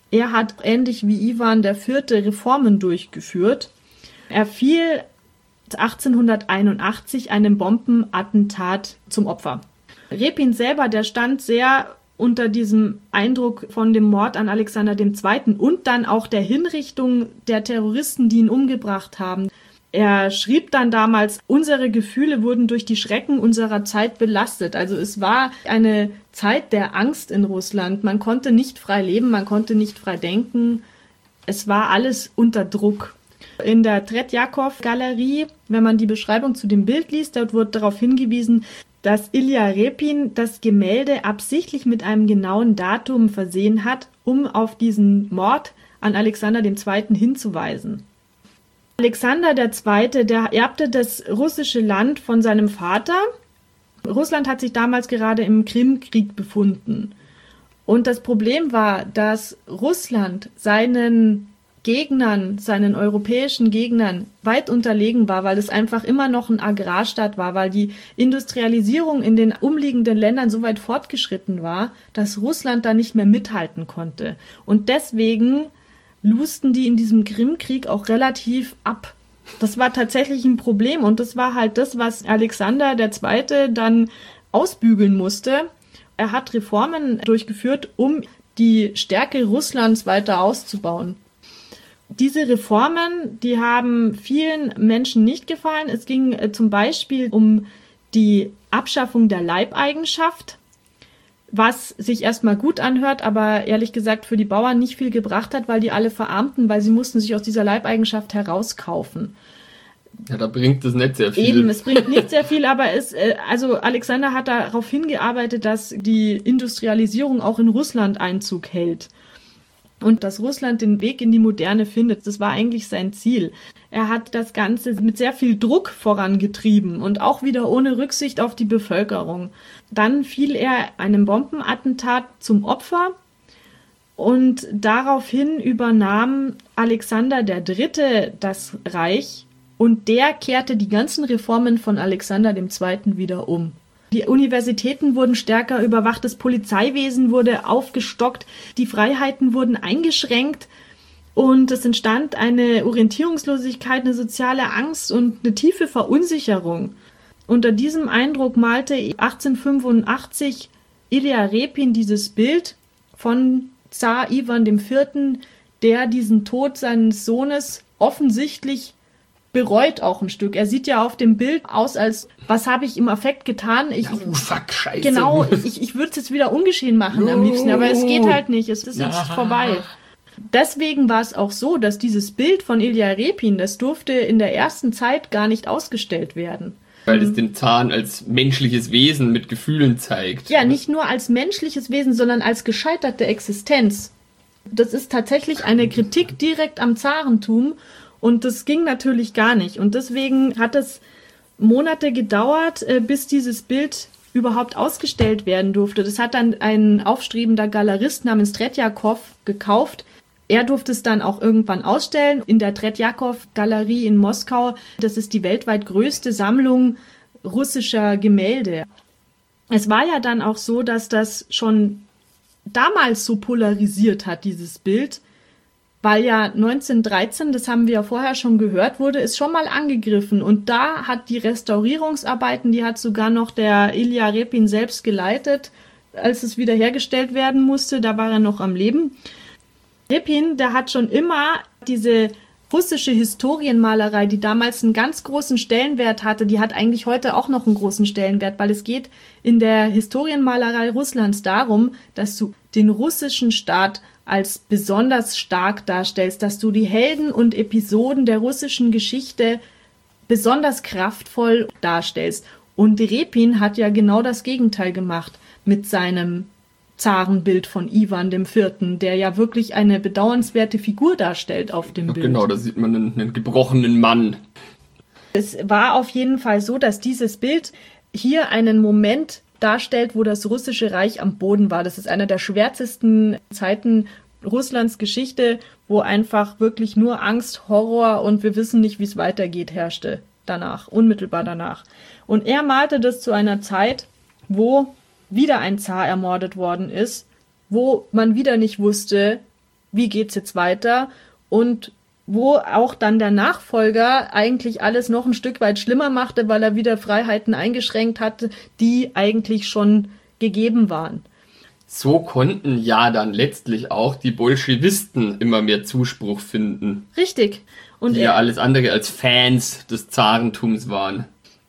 Er hat ähnlich wie Iwan IV. Reformen durchgeführt. Er fiel 1881 einem Bombenattentat zum Opfer. Repin selber, der stand sehr unter diesem Eindruck von dem Mord an Alexander II. Und dann auch der Hinrichtung der Terroristen, die ihn umgebracht haben. Er schrieb dann damals, unsere Gefühle wurden durch die Schrecken unserer Zeit belastet. Also es war eine Zeit der Angst in Russland. Man konnte nicht frei leben, man konnte nicht frei denken. Es war alles unter Druck. In der Tretjakow-Galerie, wenn man die Beschreibung zu dem Bild liest, dort wird darauf hingewiesen, dass Ilja Repin das Gemälde absichtlich mit einem genauen Datum versehen hat, um auf diesen Mord an Alexander II. Hinzuweisen. Alexander II., der erbte das russische Land von seinem Vater. Russland hat sich damals gerade im Krimkrieg befunden. Und das Problem war, dass Russland seinen Gegnern, seinen europäischen Gegnern weit unterlegen war, weil es einfach immer noch ein Agrarstaat war, weil die Industrialisierung in den umliegenden Ländern so weit fortgeschritten war, dass Russland da nicht mehr mithalten konnte. Und deswegen lusten die in diesem Krimkrieg auch relativ ab. Das war tatsächlich ein Problem und das war halt das, was Alexander II. Dann ausbügeln musste. Er hat Reformen durchgeführt, um die Stärke Russlands weiter auszubauen. Diese Reformen, die haben vielen Menschen nicht gefallen. Es ging zum Beispiel um die Abschaffung der Leibeigenschaft, was sich erstmal gut anhört, aber ehrlich gesagt für die Bauern nicht viel gebracht hat, weil die alle verarmten, weil sie mussten sich aus dieser Leibeigenschaft herauskaufen. Ja, da bringt es nicht sehr viel. Eben, es bringt nicht sehr viel, aber also Alexander hat darauf hingearbeitet, dass die Industrialisierung auch in Russland Einzug hält. Und dass Russland den Weg in die Moderne findet, das war eigentlich sein Ziel. Er hat das Ganze mit sehr viel Druck vorangetrieben und auch wieder ohne Rücksicht auf die Bevölkerung. Dann fiel er einem Bombenattentat zum Opfer und daraufhin übernahm Alexander III. Das Reich und der kehrte die ganzen Reformen von Alexander II. Wieder um. Die Universitäten wurden stärker überwacht, das Polizeiwesen wurde aufgestockt, die Freiheiten wurden eingeschränkt und es entstand eine Orientierungslosigkeit, eine soziale Angst und eine tiefe Verunsicherung. Unter diesem Eindruck malte 1885 Ilja Repin dieses Bild von Zar Iwan IV., der diesen Tod seines Sohnes offensichtlich bereut auch ein Stück. Er sieht ja auf dem Bild aus, als was habe ich im Affekt getan? Fuck, scheiße. Genau, ich würde es jetzt wieder ungeschehen machen am liebsten, aber es geht halt nicht, es ist jetzt vorbei. Deswegen war es auch so, dass dieses Bild von Ilja Repin, das durfte in der ersten Zeit gar nicht ausgestellt werden. Weil es den Zaren als menschliches Wesen mit Gefühlen zeigt. Ja, nicht nur als menschliches Wesen, sondern als gescheiterte Existenz. Das ist tatsächlich eine Kritik direkt am Zarentum. Und das ging natürlich gar nicht. Und deswegen hat es Monate gedauert, bis dieses Bild überhaupt ausgestellt werden durfte. Das hat dann ein aufstrebender Galerist namens Tretjakow gekauft. Er durfte es dann auch irgendwann ausstellen in der Tretjakow-Galerie in Moskau. Das ist die weltweit größte Sammlung russischer Gemälde. Es war ja dann auch so, dass das schon damals so polarisiert hat, dieses Bild, weil ja 1913, das haben wir ja vorher schon gehört, wurde es schon mal angegriffen. Und da hat die Restaurierungsarbeiten, die hat sogar noch der Ilja Repin selbst geleitet, als es wiederhergestellt werden musste. Da war er noch am Leben. Repin, der hat schon immer diese russische Historienmalerei, die damals einen ganz großen Stellenwert hatte, die hat eigentlich heute auch noch einen großen Stellenwert, weil es geht in der Historienmalerei Russlands darum, dass du den russischen Staat als besonders stark darstellst, dass du die Helden und Episoden der russischen Geschichte besonders kraftvoll darstellst. Und Repin hat ja genau das Gegenteil gemacht mit seinem Zarenbild von Iwan IV., der ja wirklich eine bedauernswerte Figur darstellt auf dem Bild. Genau, da sieht man einen gebrochenen Mann. Es war auf jeden Fall so, dass dieses Bild hier einen Moment darstellt, wo das russische Reich am Boden war. Das ist einer der schwärzesten Zeiten Russlands Geschichte, wo einfach wirklich nur Angst, Horror und wir wissen nicht, wie es weitergeht, herrschte danach, unmittelbar danach. Und er malte das zu einer Zeit, wo wieder ein Zar ermordet worden ist, wo man wieder nicht wusste, wie geht's jetzt weiter und wo auch dann der Nachfolger eigentlich alles noch ein Stück weit schlimmer machte, weil er wieder Freiheiten eingeschränkt hatte, die eigentlich schon gegeben waren. So konnten ja dann letztlich auch die Bolschewisten immer mehr Zuspruch finden. Richtig. Und die ja alles andere als Fans des Zarentums waren.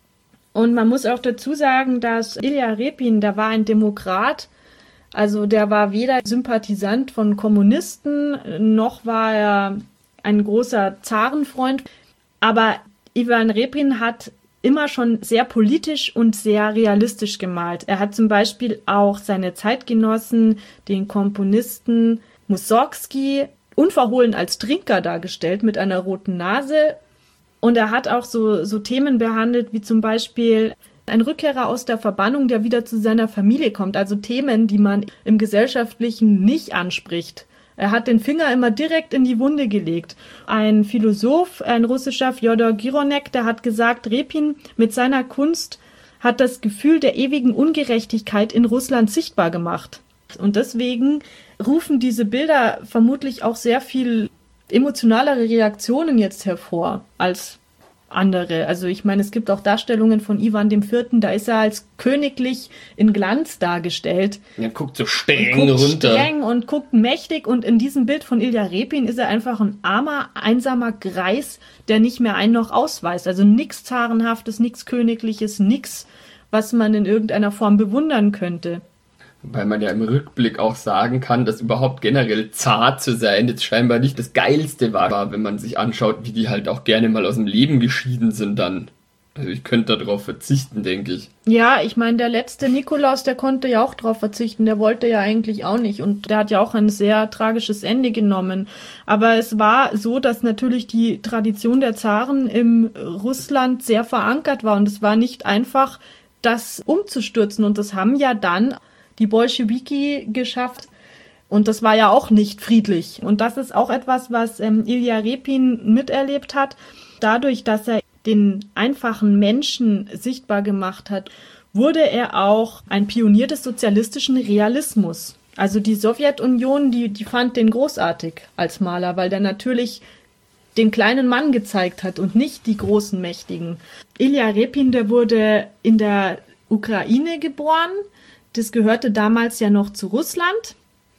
Und man muss auch dazu sagen, dass Ilja Repin, der war ein Demokrat, also der war weder Sympathisant von Kommunisten, noch war er ein großer Zarenfreund. Aber Ivan Repin hat immer schon sehr politisch und sehr realistisch gemalt. Er hat zum Beispiel auch seine Zeitgenossen, den Komponisten Mussorgsky, unverhohlen als Trinker dargestellt mit einer roten Nase. Und er hat auch so Themen behandelt, wie zum Beispiel ein Rückkehrer aus der Verbannung, der wieder zu seiner Familie kommt. Also Themen, die man im Gesellschaftlichen nicht anspricht. Er hat den Finger immer direkt in die Wunde gelegt. Ein Philosoph, ein russischer, Fjodor Gironek, der hat gesagt, Repin mit seiner Kunst hat das Gefühl der ewigen Ungerechtigkeit in Russland sichtbar gemacht. Und deswegen rufen diese Bilder vermutlich auch sehr viel emotionalere Reaktionen jetzt hervor als andere. Also ich meine, es gibt auch Darstellungen von Ivan IV., da ist er als königlich in Glanz dargestellt. Er guckt so streng runter. Streng und guckt mächtig, und in diesem Bild von Ilja Repin ist er einfach ein armer, einsamer Greis, der nicht mehr ein noch ausweist. Also nichts Zarenhaftes, nichts Königliches, nichts, was man in irgendeiner Form bewundern könnte. Weil man ja im Rückblick auch sagen kann, dass überhaupt generell zart zu sein jetzt scheinbar nicht das Geilste war, wenn man sich anschaut, wie die halt auch gerne mal aus dem Leben geschieden sind dann. Also ich könnte darauf verzichten, denke ich. Ja, ich meine, der letzte Nikolaus, der konnte ja auch darauf verzichten, der wollte ja eigentlich auch nicht, und der hat ja auch ein sehr tragisches Ende genommen. Aber es war so, dass natürlich die Tradition der Zaren im Russland sehr verankert war, und es war nicht einfach, das umzustürzen, und das haben ja dann die Bolschewiki geschafft. Und das war ja auch nicht friedlich. Und das ist auch etwas, was Ilja Repin miterlebt hat. Dadurch, dass er den einfachen Menschen sichtbar gemacht hat, wurde er auch ein Pionier des sozialistischen Realismus. Also die Sowjetunion, die fand den großartig als Maler, weil der natürlich den kleinen Mann gezeigt hat und nicht die großen Mächtigen. Ilja Repin, der wurde in der Ukraine geboren. Das gehörte damals ja noch zu Russland,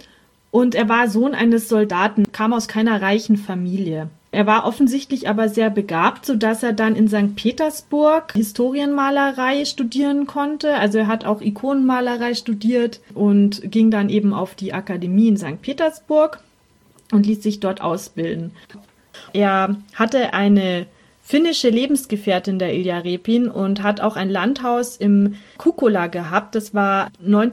und er war Sohn eines Soldaten, kam aus keiner reichen Familie. Er war offensichtlich aber sehr begabt, sodass er dann in St. Petersburg Historienmalerei studieren konnte. Also er hat auch Ikonenmalerei studiert und ging dann eben auf die Akademie in St. Petersburg und ließ sich dort ausbilden. Er hatte eine finnische Lebensgefährtin, der Ilja Repin, und hat auch ein Landhaus im Kukkola gehabt. Das war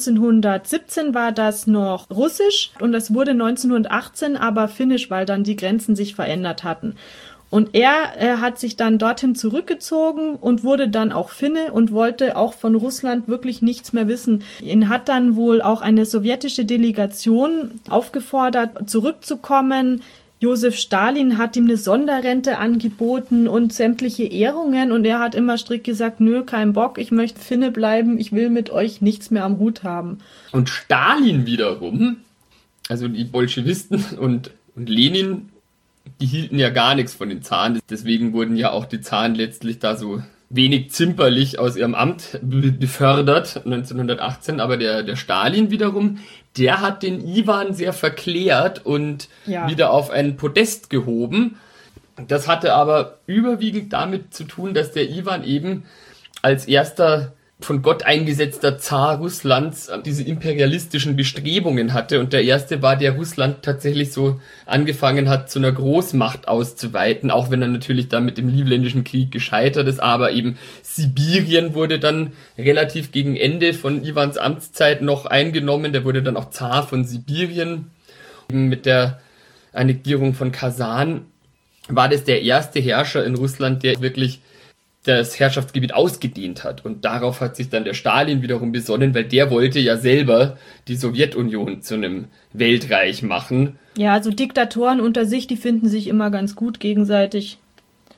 1917 war das noch russisch, und das wurde 1918 aber finnisch, weil dann die Grenzen sich verändert hatten. Und er hat sich dann dorthin zurückgezogen und wurde dann auch Finne und wollte auch von Russland wirklich nichts mehr wissen. Ihn hat dann wohl auch eine sowjetische Delegation aufgefordert, zurückzukommen. Josef Stalin hat ihm eine Sonderrente angeboten und sämtliche Ehrungen, und er hat immer strikt gesagt, nö, kein Bock, ich möchte Finne bleiben, ich will mit euch nichts mehr am Hut haben. Und Stalin wiederum, also die Bolschewisten und Lenin, die hielten ja gar nichts von den Zaren, deswegen wurden ja auch die Zaren letztlich da so wenig zimperlich aus ihrem Amt befördert 1918, aber der Stalin wiederum, der hat den Iwan sehr verklärt und wieder auf einen Podest gehoben. Das hatte aber überwiegend damit zu tun, dass der Iwan eben als erster von Gott eingesetzter Zar Russlands diese imperialistischen Bestrebungen hatte, und der erste war, der Russland tatsächlich so angefangen hat, zu einer Großmacht auszuweiten, auch wenn er natürlich dann mit dem Livländischen Krieg gescheitert ist, aber eben Sibirien wurde dann relativ gegen Ende von Iwans Amtszeit noch eingenommen, der wurde dann auch Zar von Sibirien. Mit der Annektierung von Kasan war das der erste Herrscher in Russland, der wirklich das Herrschaftsgebiet ausgedehnt hat. Und darauf hat sich dann der Stalin wiederum besonnen, weil der wollte ja selber die Sowjetunion zu einem Weltreich machen. Ja, also Diktatoren unter sich, die finden sich immer ganz gut gegenseitig.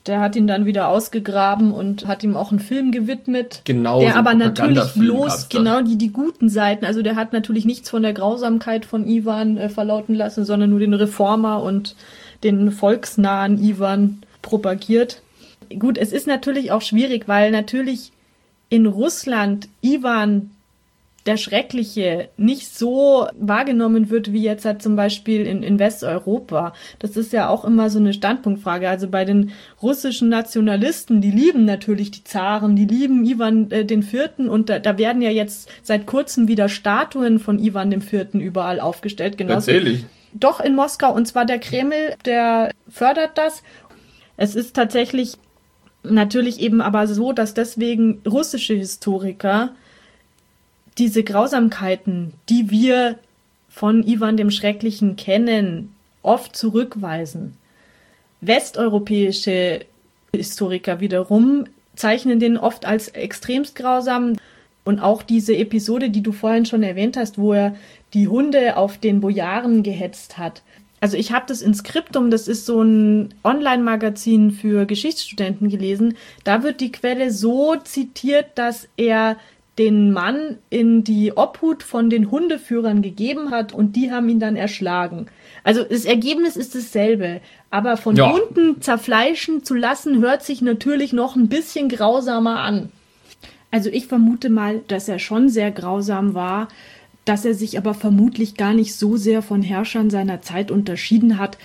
Der hat ihn dann wieder ausgegraben und hat ihm auch einen Film gewidmet. Genau. Der so aber natürlich bloß, gab's da. genau die guten Seiten, also der hat natürlich nichts von der Grausamkeit von Iwan verlauten lassen, sondern nur den Reformer und den volksnahen Iwan propagiert. Gut, es ist natürlich auch schwierig, weil natürlich in Russland Iwan der Schreckliche nicht so wahrgenommen wird, wie jetzt halt zum Beispiel in Westeuropa. Das ist ja auch immer so eine Standpunktfrage. Also bei den russischen Nationalisten, die lieben natürlich die Zaren, die lieben Iwan den Vierten und da werden ja jetzt seit kurzem wieder Statuen von Iwan dem Vierten überall aufgestellt. Genauso. Tatsächlich. Doch, in Moskau. Und zwar der Kreml, der fördert das. Es ist tatsächlich natürlich eben aber so, dass deswegen russische Historiker diese Grausamkeiten, die wir von Iwan dem Schrecklichen kennen, oft zurückweisen. Westeuropäische Historiker wiederum zeichnen den oft als extremst grausam. Und auch diese Episode, die du vorhin schon erwähnt hast, wo er die Hunde auf den Bojaren gehetzt hat. Also ich habe das Inskriptum, das ist so ein Online-Magazin für Geschichtsstudenten gelesen. Da wird die Quelle so zitiert, dass er den Mann in die Obhut von den Hundeführern gegeben hat und die haben ihn dann erschlagen. Also das Ergebnis ist dasselbe, aber von Hunden zerfleischen zu lassen, hört sich natürlich noch ein bisschen grausamer an. Also ich vermute mal, dass er schon sehr grausam war, dass er sich aber vermutlich gar nicht so sehr von Herrschern seiner Zeit unterschieden hat,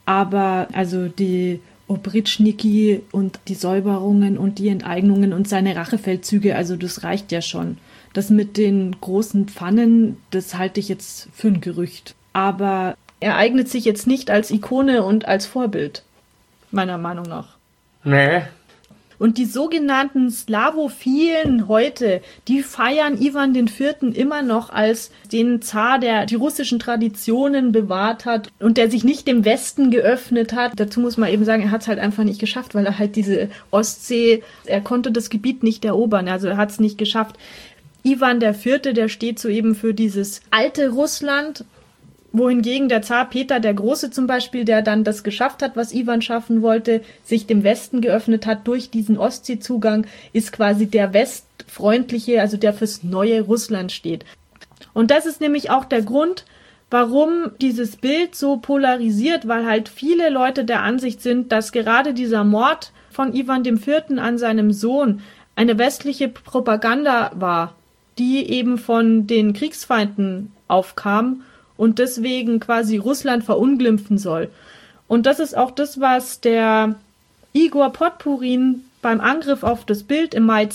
aber also die Obryczniki und die Säuberungen und die Enteignungen und seine Rachefeldzüge, also das reicht ja schon. Das mit den großen Pfannen, das halte ich jetzt für ein Gerücht. Aber er eignet sich jetzt nicht als Ikone und als Vorbild, meiner Meinung nach. Nee. Und die sogenannten Slawophilen heute, die feiern Iwan IV. Immer noch als den Zar, der die russischen Traditionen bewahrt hat und der sich nicht dem Westen geöffnet hat. Dazu muss man eben sagen, er hat es halt einfach nicht geschafft, weil er halt diese Ostsee, er konnte das Gebiet nicht erobern, also er hat es nicht geschafft. Iwan IV., der steht so eben für dieses alte Russland, wohingegen der Zar Peter der Große zum Beispiel, der dann das geschafft hat, was Iwan schaffen wollte, sich dem Westen geöffnet hat durch diesen Ostseezugang, ist quasi der westfreundliche, also der fürs neue Russland steht. Und das ist nämlich auch der Grund, warum dieses Bild so polarisiert, weil halt viele Leute der Ansicht sind, dass gerade dieser Mord von Iwan IV. An seinem Sohn eine westliche Propaganda war, die eben von den Kriegsfeinden aufkam und deswegen quasi Russland verunglimpfen soll. Und das ist auch das, was der Igor Podpurin beim Angriff auf das Bild im Mai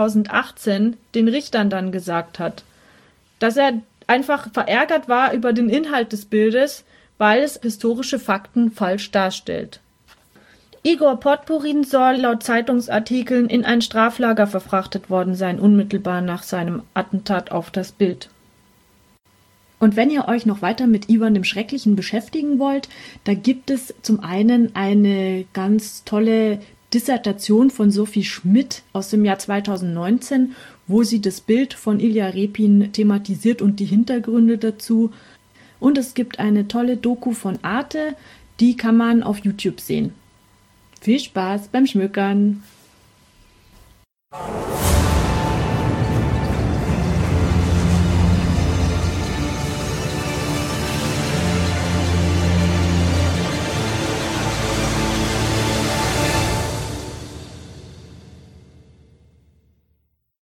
2018 den Richtern dann gesagt hat. Dass er einfach verärgert war über den Inhalt des Bildes, weil es historische Fakten falsch darstellt. Igor Podpurin soll laut Zeitungsartikeln in ein Straflager verfrachtet worden sein, unmittelbar nach seinem Attentat auf das Bild. Und wenn ihr euch noch weiter mit Iwan dem Schrecklichen beschäftigen wollt, da gibt es zum einen eine ganz tolle Dissertation von Sophie Schmidt aus dem Jahr 2019, wo sie das Bild von Ilja Repin thematisiert und die Hintergründe dazu. Und es gibt eine tolle Doku von Arte, die kann man auf YouTube sehen. Viel Spaß beim Schmökern!